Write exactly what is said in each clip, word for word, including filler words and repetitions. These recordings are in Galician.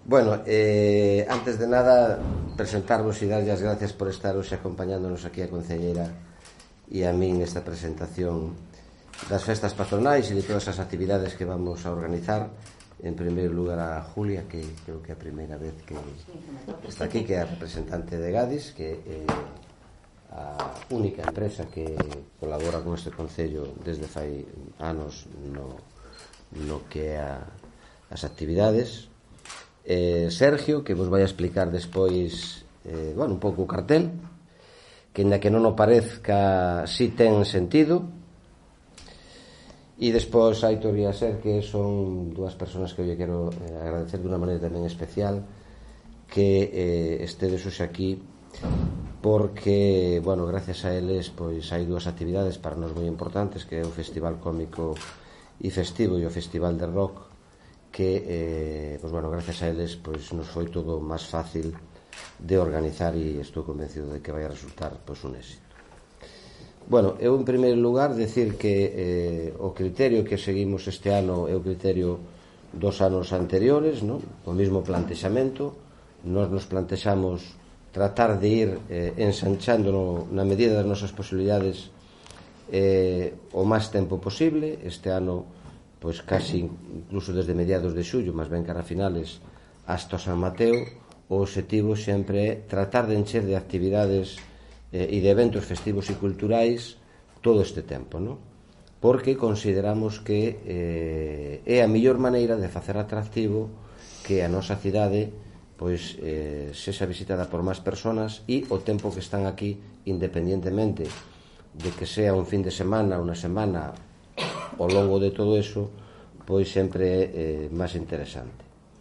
Bueno, eh, antes de nada, presentarvos e darlle as gracias por estar hoxe acompañándonos aquí a concelleira e a min nesta presentación das festas patronais e de todas as actividades que vamos a organizar. En primeiro lugar a Julia, que creo que é a primeira vez que está aquí, que é a representante de Gadis, que é a única empresa que colabora con este concello desde fai anos no, no que é a, as actividades. eh, Sergio, que vos vai a explicar despois eh, bueno, un pouco o cartel, que ainda que non o parezca si ten sentido. E despois Aitor e Aser, que son dúas persoas que eu quero eh, agradecer de unha maneira tamén especial que eh, estedes hoxe aquí, porque, bueno, gracias a eles pois hai dúas actividades para nós moi importantes, que é o Festival Cómico e Festivo e o Festival de Rock, que, eh, pois, bueno, gracias a eles pois nos foi todo máis fácil de organizar e estou convencido de que vai a resultar pois un éxito. Bueno, eu en primeiro lugar decir que eh, o criterio que seguimos este ano é o criterio dos anos anteriores, ¿no? O mismo plantexamento. Nós nos plantexamos tratar de ir eh, ensanchando na medida das nosas posibilidades eh, o máis tempo posible. Este ano, pois casi incluso desde mediados de xullo, máis ben cara a finales, hasta San Mateo, o obxectivo sempre é tratar de encher de actividades e de eventos festivos e culturais todo este tempo, non? Porque consideramos que eh, é a mellor maneira de facer atractivo que a nosa cidade pois eh, sexa visitada por máis persoas e o tempo que están aquí, independientemente de que sea un fin de semana, unha semana, ao longo de todo eso, pois sempre é eh, máis interesante.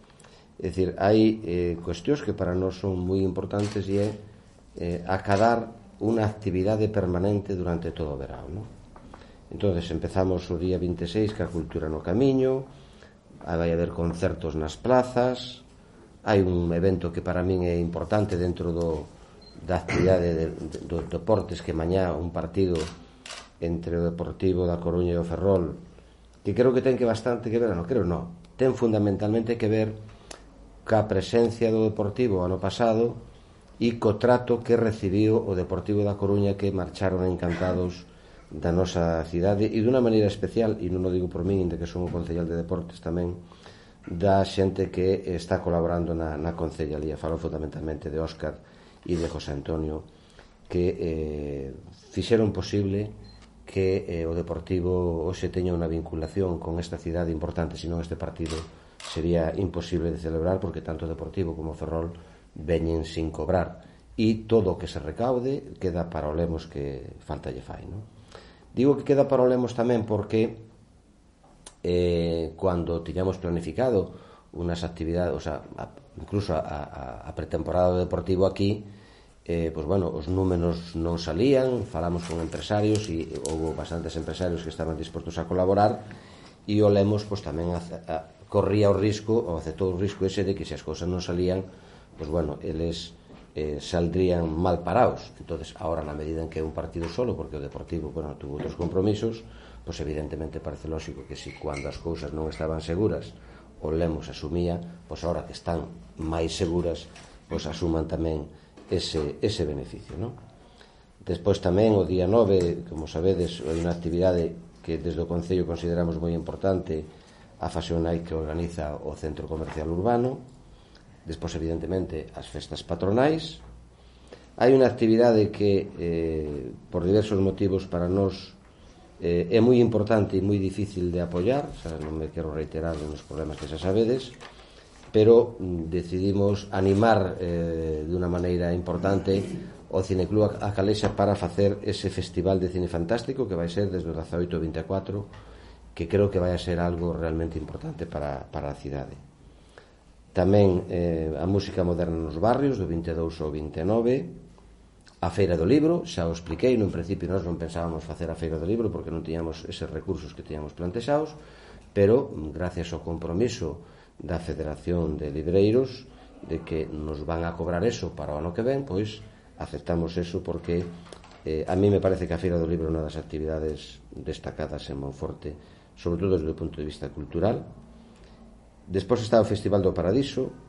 É dicir, hai eh, cuestións que para nós son moi importantes e é eh, acadar unha actividade permanente durante todo o verão, non? Entonces empezamos o día vinte e seis ca Cultura no Camiño, vai haber concertos nas plazas, hai un evento que para min é importante dentro do, da actividade de, de, dos deportes, que mañá un partido entre o Deportivo da Coruña e o Ferrol, que creo que ten que bastante que ver, non, creo non, ten fundamentalmente que ver ca presencia do Deportivo ano pasado e co trato que recibiu o Deportivo da Coruña, que marcharon encantados da nosa cidade e dunha maneira especial, e non o digo por min, inda que son o concellal de deportes tamén, da xente que está colaborando na, na concellalía. Falo fundamentalmente de Óscar e de José Antonio, que eh, fixeron posible que eh, o Deportivo hoxe teña unha vinculación con esta cidade importante. Senón este partido sería imposible de celebrar, porque tanto o Deportivo como o Ferrol veñen sin cobrar e todo o que se recaude queda para o Lemos, que falta lle fai, non? Digo que queda para o Lemos tamén porque eh, cando tiñamos planificado unas actividades, o sea, incluso a, a, a pretemporada do Deportivo aquí, eh, pues bueno, os números non salían, falamos con empresarios e houve bastantes empresarios que estaban dispostos a colaborar, e o Lemos pues tamén a, a, corría o risco, ou aceptou o risco ese de que se as cousas non salían, pois bueno, eles eh, saldrían mal parados. Entonces, ahora, na medida en que é un partido solo, porque o Deportivo, bueno, tuvo outros compromisos, pois evidentemente parece lógico que si cuando as cousas non estaban seguras o Lemos asumía, pois ahora que están máis seguras, pois asuman tamén ese, ese beneficio, non? Despois tamén, o día nove, como sabedes, hai unha actividade que desde o Concello consideramos moi importante, a Fashion Night, que organiza o Centro Comercial Urbano. Despois, evidentemente, as festas patronais. Hai unha actividade que, eh, por diversos motivos, para nós eh, é moi importante e moi difícil de apoiar, xa non me quero reiterar nos problemas que xa sabedes, pero mm, decidimos animar eh, de unha maneira importante o Cineclub A Calexa para facer ese festival de cine fantástico que vai ser desde o dezaoito ao vinte e catro, que creo que vai a ser algo realmente importante para, para a cidade. Tamén eh, a música moderna nos barrios, do vinte e dous ao vinte e nove, a Feira do Libro, xa o expliquei, no principio nós non pensábamos facer a Feira do Libro porque non tiñamos eses recursos que tiñamos plantexados, pero gracias ao compromiso da Federación de Libreiros de que nos van a cobrar eso para o ano que ven, pois aceptamos eso, porque eh, a mí me parece que a Feira do Libro é unha das actividades destacadas en Monforte, sobre todo desde o punto de vista cultural. Despois está o Festival do Paradiso,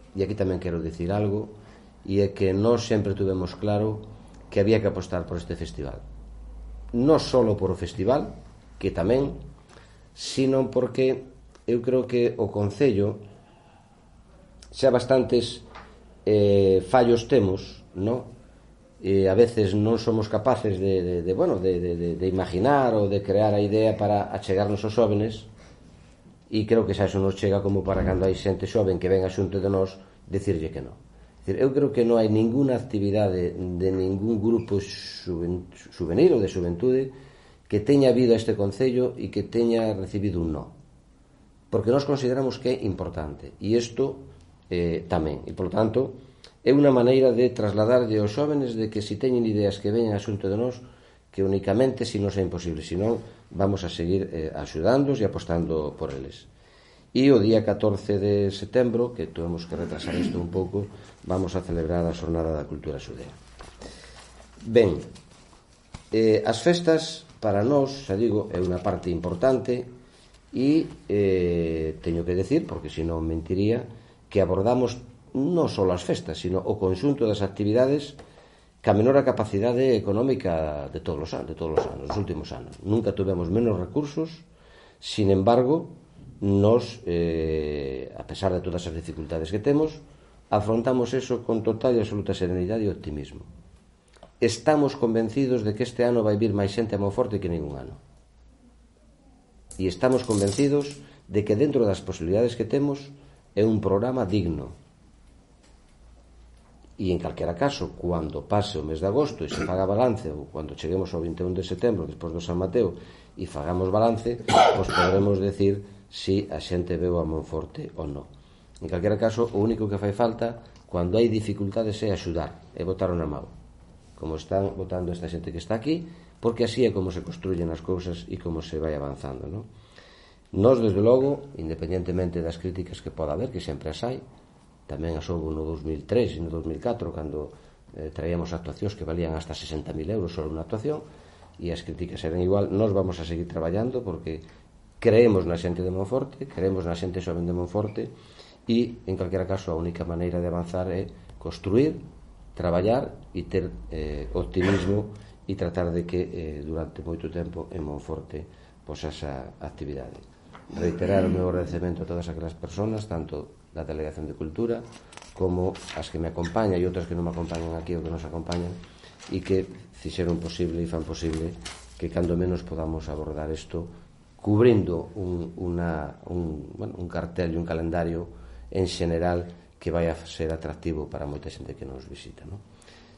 e aquí tamén quero dicir algo, e é que nós sempre tuvemos claro que había que apostar por este festival, non só por o festival, que tamén, sino porque eu creo que o Concello xa bastantes eh, fallos temos, non? E a veces non somos capaces de, de, de, bueno, de, de, de imaginar ou de crear a idea para achegarnos aos xóvenes, e creo que xa eso nos chega como para cando hai xente xoven que ven a xunto de nós decirlle que non. Eu creo que non hai ninguna actividade de ningún grupo juvenil ou de xuventude que teña habido a este Concello e que teña recibido un no, porque nós consideramos que é importante, e isto eh, tamén, e polo tanto é unha maneira de trasladarlle aos xóvenes de que se teñen ideas que veñan a xunto de nós, que únicamente se non é imposible, senón vamos a seguir eh, axudándoos e apostando por eles. E o día catorce de setembro, que tuvemos que retrasar isto un pouco, vamos a celebrar a Xornada da Cultura Xudea. Ben, eh, as festas para nós, xa digo, é unha parte importante, e eh, teño que decir, porque senón mentiría, que abordamos non só as festas, sino o conxunto das actividades ca menor a capacidade económica de todos os anos, de todos os anos, dos últimos anos. Nunca tuvemos menos recursos, sin embargo, nos, eh, a pesar de todas as dificultades que temos, afrontamos eso con total e absoluta serenidade e optimismo. Estamos convencidos de que este ano vai vir máis xente a Monforte que ningún ano. E estamos convencidos de que dentro das posibilidades que temos é un programa digno. E en calquera caso, cando pase o mes de agosto e se faga balance, ou cando cheguemos ao vinte e un de setembro despois do San Mateo e fagamos balance, pois podremos decir si a xente veu a Monforte ou non. En calquera caso, o único que fai falta cando hai dificultades é axudar, é botar na mão, como están botando esta xente que está aquí, porque así é como se construyen as cousas e como se vai avanzando, non? Nós, desde logo, independentemente das críticas que poda haber, que sempre as hai, tamén as houve no dos mil tres e no dos mil catro, cando eh, traíamos actuacións que valían hasta sesenta mil euros só unha actuación, e as críticas eran igual. Nós vamos a seguir traballando porque creemos na xente de Monforte, creemos na xente xoven de Monforte, e, en calquera caso, a única maneira de avanzar é construir, traballar e ter eh, optimismo e tratar de que eh, durante moito tempo en Monforte pois esa actividade. Reiterar o meu agradecemento a todas aquelas persoas, tanto da Delegación de Cultura como as que me acompañan e outras que non me acompañan aquí ou que nos acompañan, e que fixeron posible e fan posible que cando menos podamos abordar isto cubrindo un, una, un, bueno, un cartel e un calendario en xeral que vai a ser atractivo para moita xente que nos visita, non?